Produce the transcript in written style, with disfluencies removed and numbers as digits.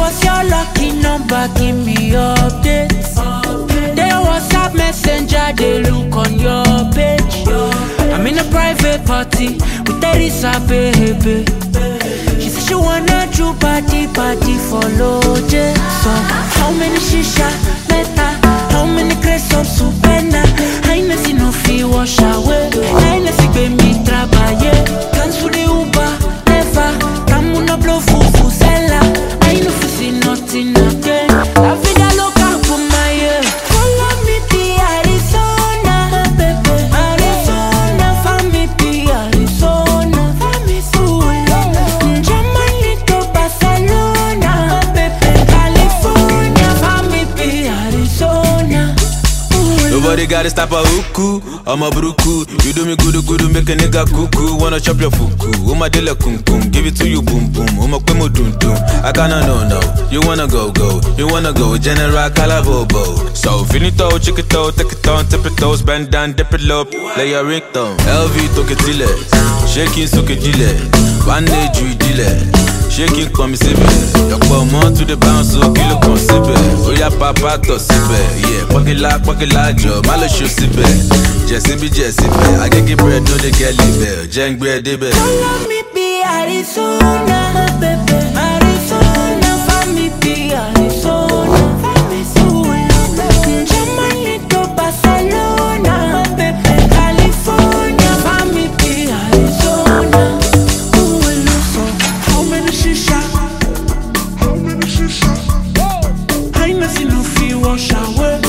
was your lucky number, give me updates. They WhatsApp messenger, they look on your page. I'm in a private party with Teresa, baby. She said she wanna do party for Loje. So, how many shisha, meta? How many crates of supena? I know see no fee wash away. I know see baby trabaye. Cancel the Uber, never. Come on, blow fufu sella. I know see nothing again. La vida loca for my ear. Follow me to Arizona, baby. Arizona, follow me to Arizona. Germany to Barcelona, baby. California, follow me to Arizona. Nobody gotta stop a hooku, I'm a bruku. You do me good, make a nigga cuckoo. Wanna chop your fuku, my dela kum kum. Give it to you boom boom, my kwemo dum dum. I kinda no, you wanna go, you wanna go. General Calabobo. So finito, chick it out, take it on, tip it toes, bend down, dip it low, lay your ringtone. LV took it till shaking soak it dile, bandage you dile. Shaking come sibe, your come to the bounce, so kill a consibe. Oh yeah, papa to sibe, yeah, pocket la job, malo show sibe. Jesse be, I can get bread, no they get live, jang bread, debe. Follow me be Arizona, baby. Arizona, follow me be Arizona. Germany to Barcelona, baby. California, follow me be Arizona. How many shisha? I know see no fee wash away.